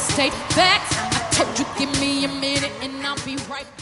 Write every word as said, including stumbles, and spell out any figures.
state facts. I told you, give me a minute and I'll be right back.